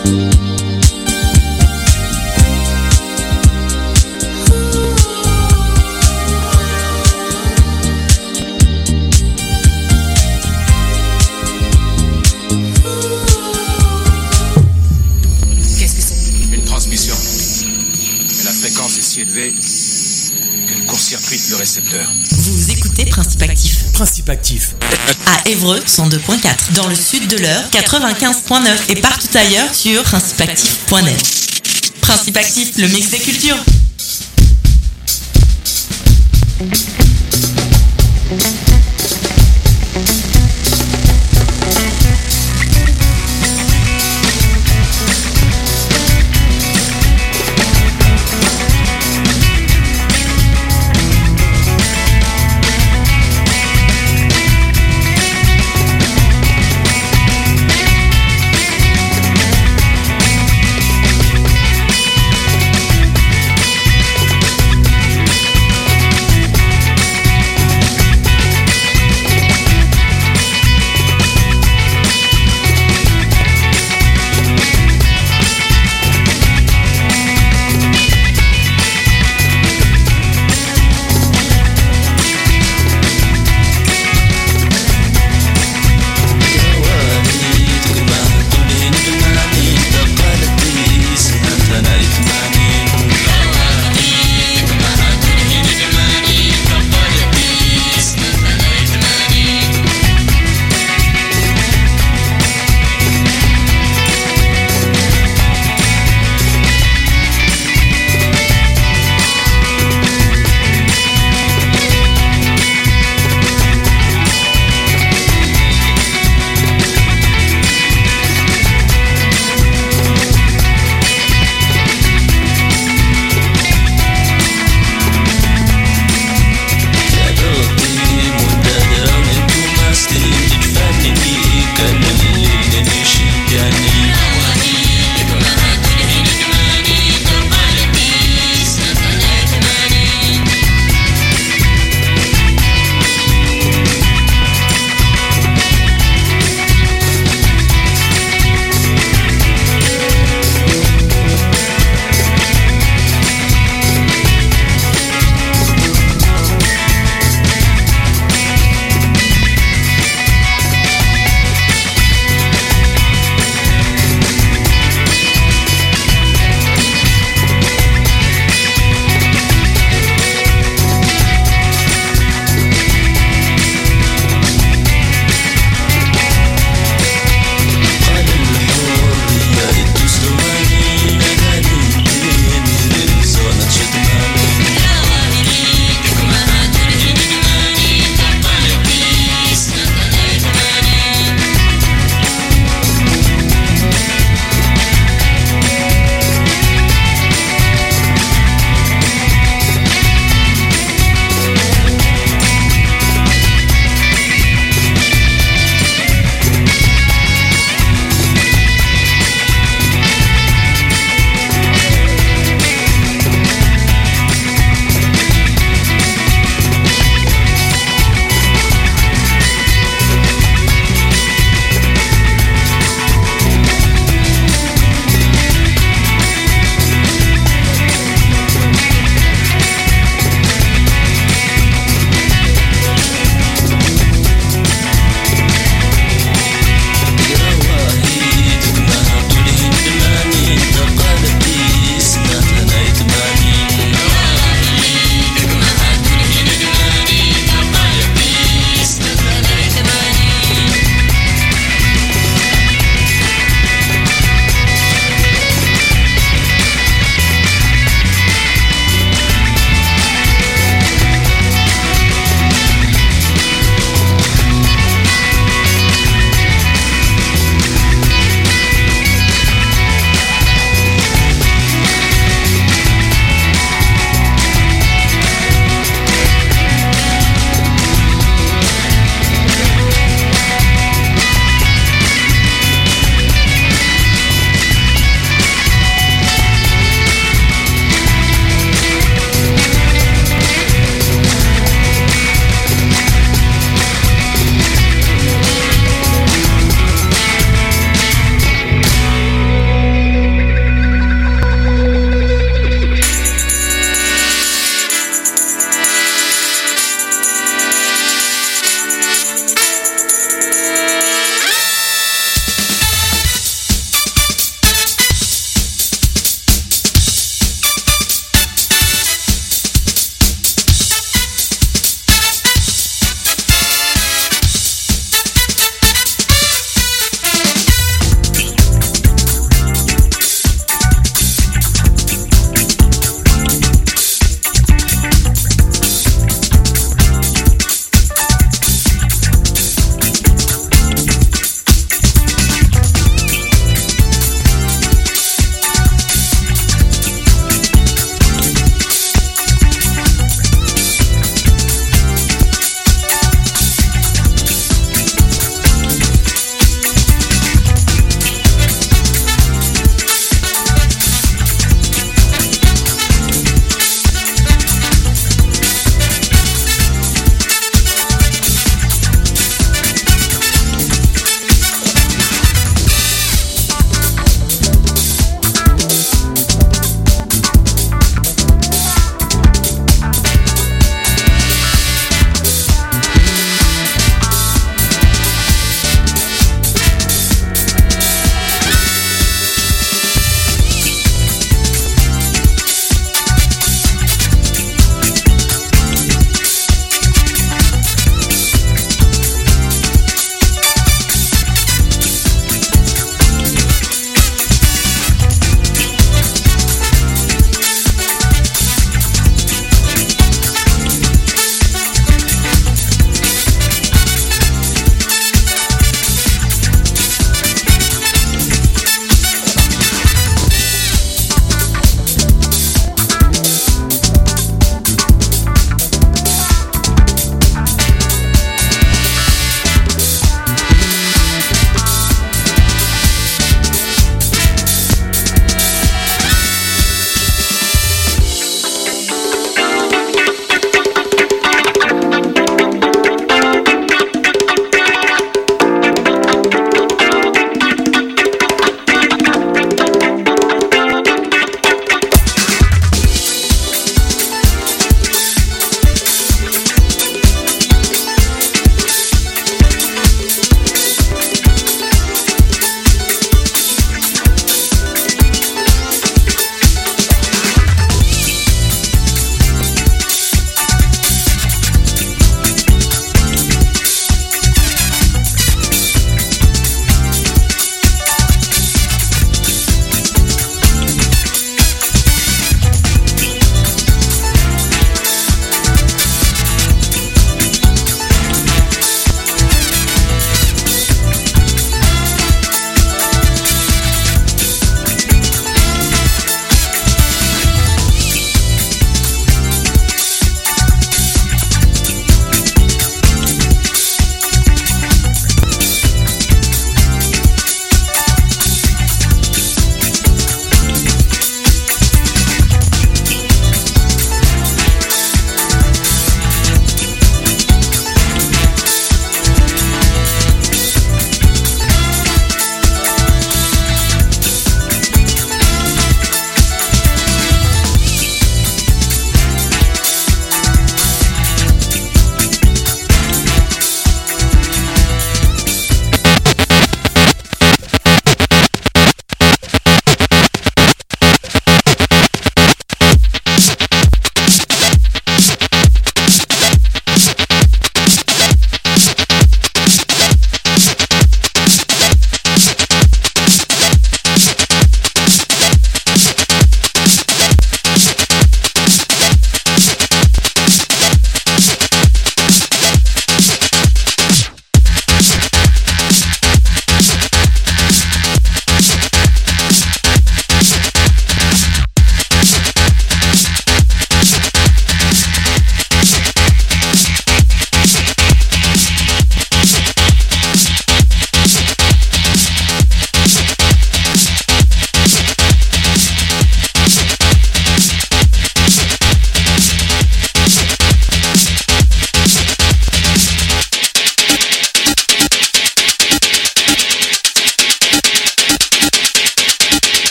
qu'elle court-circuite le récepteur. Vous écoutez Principe Actif. Principe Actif. À Évreux, 102.4. Dans le sud de l'Eure, 95.9. Et partout ailleurs sur principeactif.net. Principe Actif, le mix des cultures.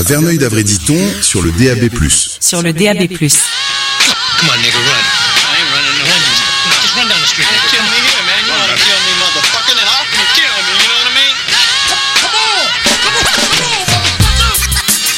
Verneuil-d'Avray-Diton sur le DAB+. Sur le DAB+. Come on, nigga, run. I ain't running no hundreds. No, just run down the street, nigga. Kill me here, man. You wanna kill me, motherfucker? Then how can you kill me? You know what I mean? Come on! Come on! Come on, motherfucker!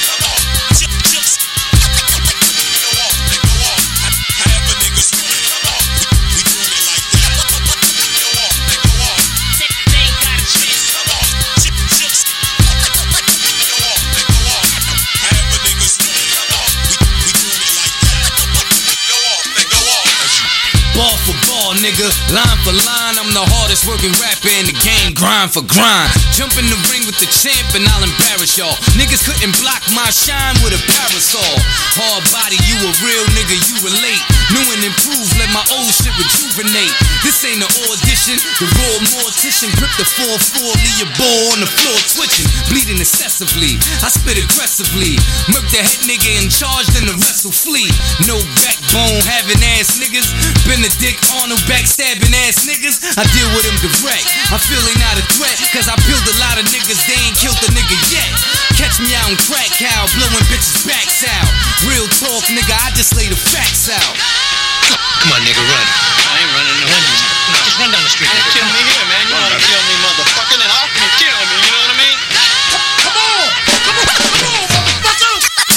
Ball for ball, nigga, line for line, I'm the hardest working rapper in the game, grind for grind. Jump in the ring with the champ and I'll embarrass y'all. Niggas couldn't block my shine with a parasol. Hard body, you a real nigga, you relate. New and improved, let my old shit rejuvenate. This ain't an audition, the raw mortician grip the 4-4, leave your ball on the floor twitching, bleeding excessively. I spit aggressively, murk the head nigga in charge, then the rest will flee. No backbone having ass niggas, Benedict Arnold backstabbing ass niggas. I deal with them direct. I feel they not a threat, cause I build a lot of niggas, they ain't killed a nigga yet. Catch me out in crack cow, blowing bitches' backs out. Real talk, nigga, I just lay the facts out. Come on, nigga, run. I ain't running no hundreds. No, just run down the street, nigga. Kill me here, man. You wanna kill me, motherfucker? Then how can you kill me? You know what I mean? Come on! Come on! Come on, motherfucker!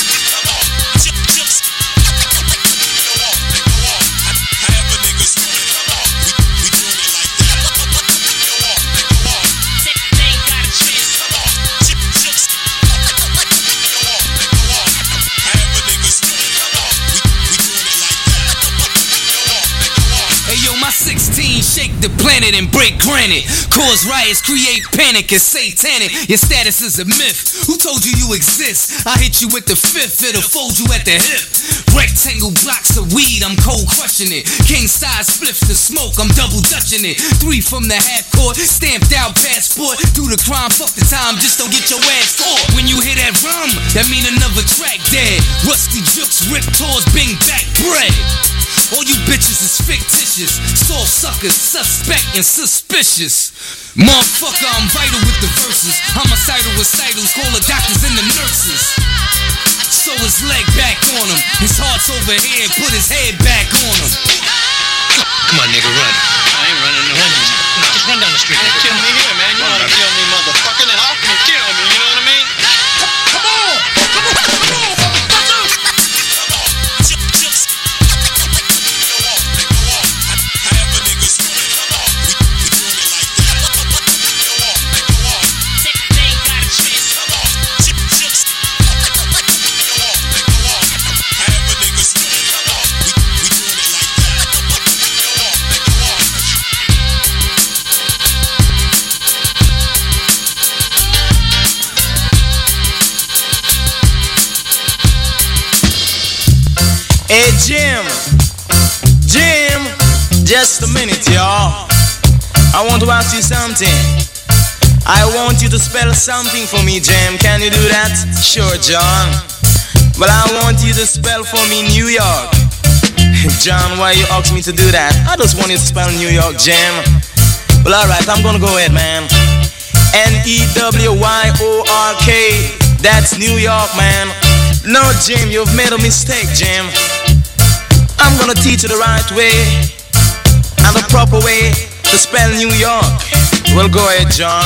My 16 shake the planet and break granite. Cause riots, create panic, it's satanic. Your status is a myth. Who told you you exist? I hit you with the fifth, it'll fold you at the hip. Rectangle blocks of weed, I'm cold crushing it. King size spliffs to smoke, I'm double dutching it. 3 from the half court, stamped out passport. Do the crime, fuck the time, just don't get your ass caught. When you hear that rum, that mean another track dead. Rusty jukes, rip tours, bing back bread. All you bitches is fictitious, soft suckers, suspect and suspicious. Motherfucker, I'm vital with the verses. Homicidal recitals, call the doctors and the nurses. So his leg back on him, his heart's over here, put his head back on him. Come on, nigga, run. I ain't running no hundreds. No, just run down the street, nigga. Kill me here, man. You wanna kill me, motherfucker? Then how can you kill me? You know what I mean? Come on! Come on! Come on, motherfucker! Hey Jim, just a minute y'all. I want to ask you something. I want you to spell something for me, Jim. Can you do that? Sure, John. Well, I want you to spell for me New York. John, why you ask me to do that? I just want you to spell New York, Jim. Well, alright, I'm gonna go ahead, man. N-E-W-Y-O-R-K. That's New York, man. No, Jim, you've made a mistake, Jim. I'm gonna teach you the right way and the proper way to spell New York. Well, go ahead, John.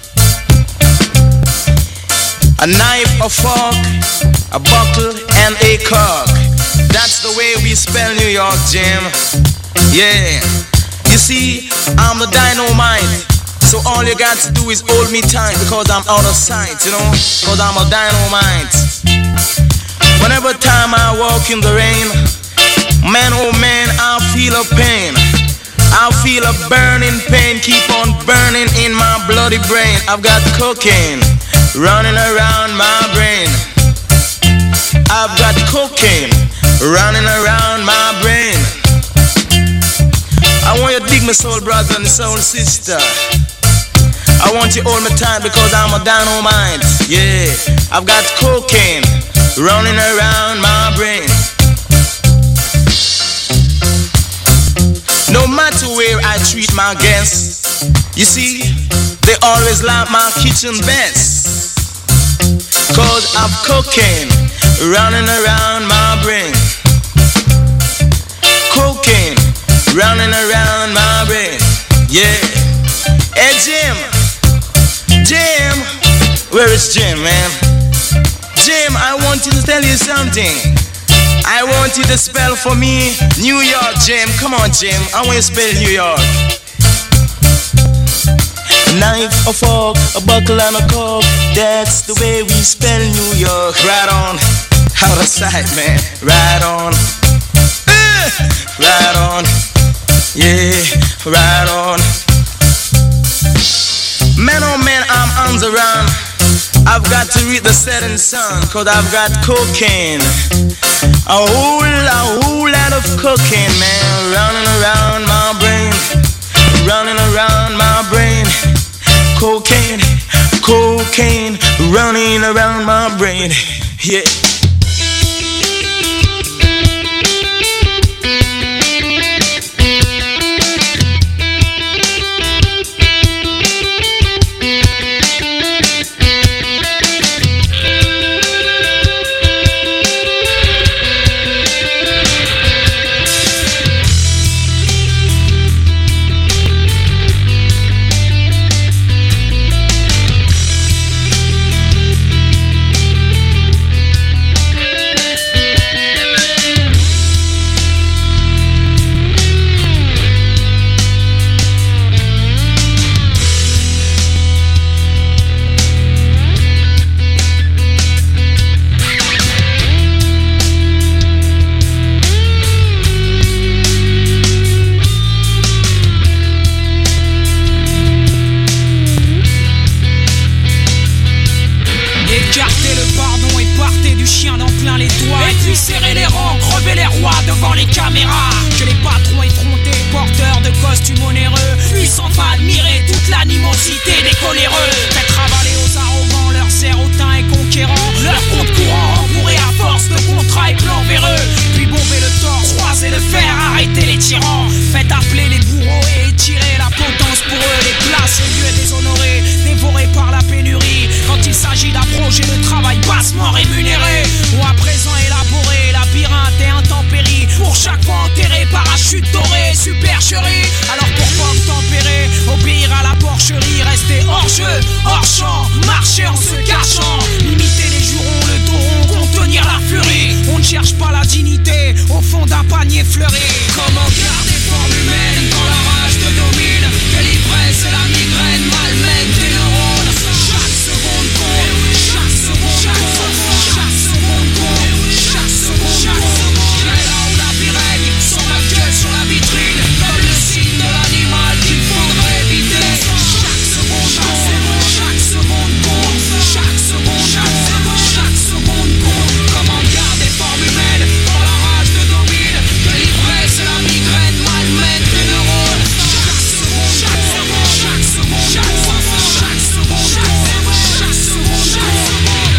A knife, a fork, a bottle, and a cork. That's the way we spell New York, Jim. Yeah. You see, I'm the dynamite. So all you got to do is hold me tight because I'm out of sight, you know? Because I'm a dynamite. Whenever time I walk in the rain, man, oh man, I feel a pain. I feel a burning pain, keep on burning in my bloody brain. I've got cocaine running around my brain. I've got cocaine running around my brain. I want you to dig my soul brother and soul sister. I want you to hold me tight because I'm a dynamite. Yeah, I've got cocaine running around my brain. No matter where I treat my guests, you see, they always like my kitchen best. cause of cocaine running around my brain. Cocaine running around my brain. Yeah. Hey Jim, where is Jim, man? Jim, I want to tell you something. I want you to spell for me New York, Jim. Come on, Jim, I want you to spell New York. A knife, a fork, a buckle and a cork. That's the way we spell New York. Right on, out of sight, man. Right on, right on, yeah, right on. Man, oh man, I'm on the run. I've got to read the setting sun, cause I've got cocaine. A whole lot of cocaine, man, running around my brain. Running around my brain. Cocaine, cocaine, running around my brain. Yeah. Serrer les rangs, crever les rois devant les caméras. Que les patrons effrontés, porteurs de costumes onéreux, puissent enfin admirer toute l'animosité des coléreux. Faites ravaler aux arrogants leurs serres hautains et conquérants, leur compte courant embourré à force de contrats et plans véreux. Puis bomber le torse, croiser le fer, arrêter les tyrans. Faites appeler les bourreaux et étirer la potence pour eux. Les places et lieux déshonorés, dévorés par la pénurie. Quand il s'agit d'un projet de travail bassement rémunéré, ou à présent élaboré, labyrinthe et intempérie. Pour chaque fois enterré, parachute doré, supercherie. Alors pourquoi tempérer, obéir à la porcherie, rester hors jeu, hors champ, marcher en se cachant, limiter les jurons, le dos rond, contenir la furie. On ne cherche pas la dignité au fond d'un panier fleuri. Comment garder forme humaine quand la rage te domine, que l'ivresse et la migraine malmènent tes neurones. Chaque seconde compte, chaque seconde, chaque seconde, chaque seconde compte, chaque seconde, chaque seconde. J'irai là où la vie règne, sans ma gueule sur la vitrine, comme le signe de l'animal qu'il faudrait éviter. Chaque seconde compte, chaque seconde compte, chaque seconde, chaque seconde, chaque seconde compte. Comment garder forme humaine quand la rage te domine, que l'ivresse et la migraine malmènent tes neurones. Chaque seconde, chaque seconde, chaque seconde, chaque seconde, chaque seconde, chaque seconde, chaque seconde, chaque seconde.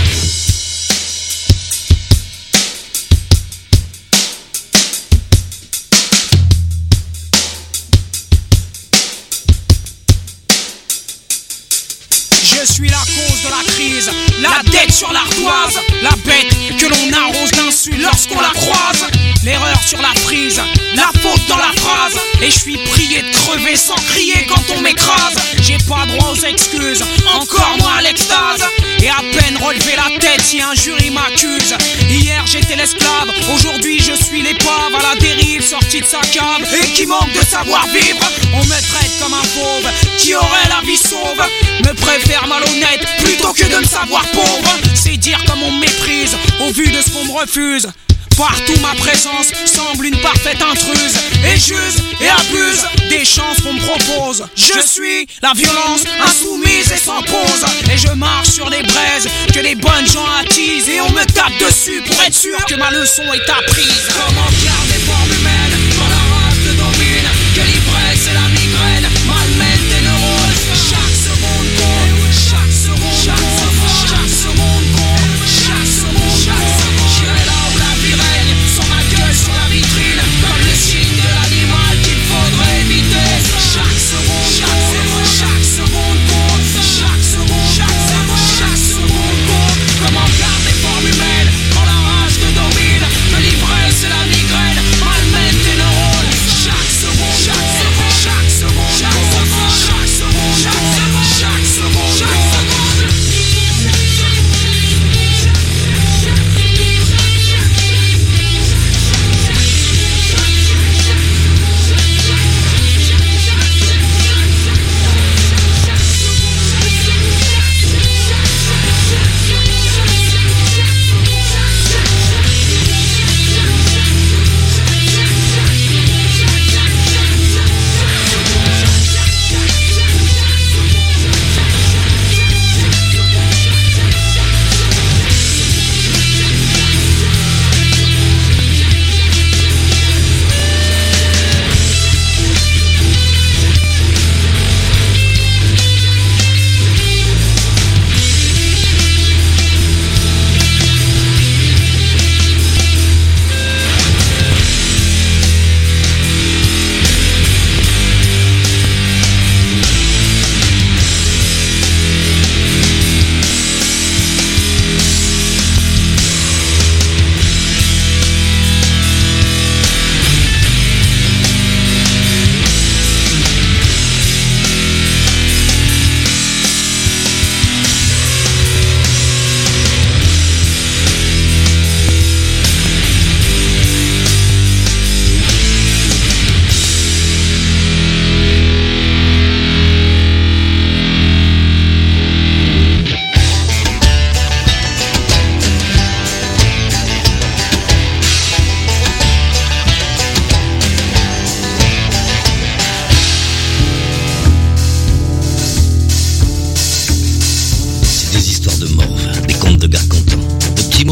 Je suis la cause de la crise, la dette sur l'ardoise, la bête que l'on arrose d'insultes lorsqu'on la croise. L'erreur sur la frise, la faute dans la phrase. Et je suis prié de crever sans crier quand on m'écrase. J'ai pas droit aux excuses, encore moins à l'extase. Et à peine relever la tête si un jury m'accuse. Hier j'étais l'esclave, aujourd'hui je suis l'épave à la dérive, sorti de sa cave et qui manque de savoir-vivre. On me traite comme un pauvre qui aurait la vie sauve, me préfère malhonnête plutôt que de me savoir pauvre. C'est dire comme on me méprise au vu de ce qu'on me refuse. Partout ma présence semble une parfaite intruse, et j'use et abuse des chances qu'on me propose. Je suis la violence insoumise et sans pause, et je marche sur des braises que les bonnes gens attisent, et on me tape dessus pour être sûr que ma leçon est apprise. Comment garder forme humaine quand la rage te domine, que l'ivresse et la migraine malmènent tes neurones. Chaque seconde compte, chaque seconde, chaque seconde, chaque seconde compte, chaque seconde, chaque seconde. J'irai là où la vie règne, sans ma gueule sur la vitrine, comme le signe de l'animal qu'il faudrait éviter. Chaque seconde, chaque seconde, chaque seconde compte, chaque seconde, chaque seconde, chaque seconde compte. Comment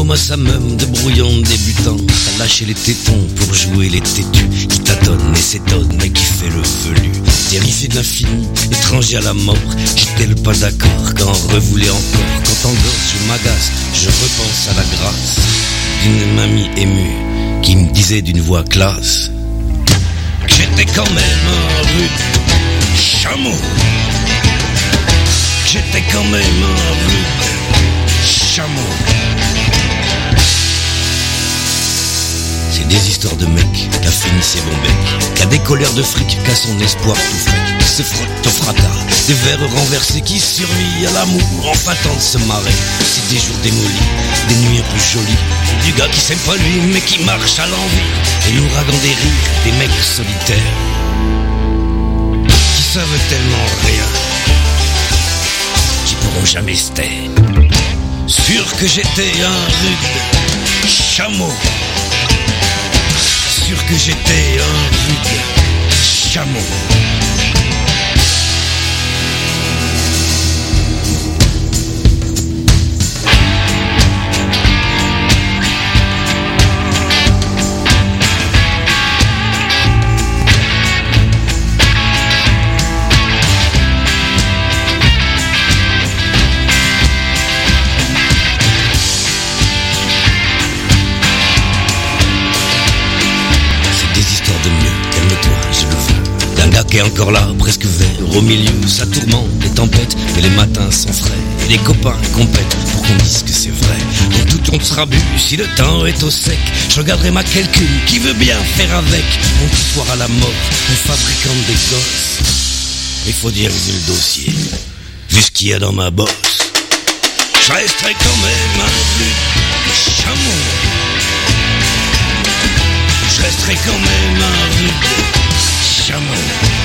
môme à sa meum de brouillon débutant. T'as lâché les tétons pour jouer les têtus, qui tâtonne et s'étonne mais qui fait le velu. Terrifié de l'infini, étranger à la mort, j'étais pas d'accord quand on revoulait encore. Quand en gosse je m'agace, je repense à la grâce d'une mamie émue qui me disait d'une voix classe que j'étais quand même un rude chameau. J'étais quand même un rude chameau. C'est des histoires de mecs qu'a fini ses bons becs, qu'a des colères de fric, qu'a son espoir tout frec, qui se frotte au fracas, des verres renversés, qui survit à l'amour en fêtant de se marrer. C'est des jours démolis, des nuits un peu jolies, du gars qui s'aime pas lui mais qui marche à l'envie, et l'ouragan des rires, des mecs solitaires qui savent tellement rien, qui pourront jamais se taire. Sûr que j'étais un rude chameau. Sûr que j'étais un rude chameau. Qui est encore là, presque vert, au milieu, ça tourmente, les tempêtes, mais les matins sont frais, et les copains compètent pour qu'on dise que c'est vrai. En tout on sera bu, si le temps est au sec, je regarderai ma calcul, qui veut bien faire avec, mon petit soir à la mort, un fabricant des gosses. Il faut dire vu le dossier, vu ce qu'il y a dans ma bosse, je resterai quand même un rude chameau. Je resterai quand même un rude chameau.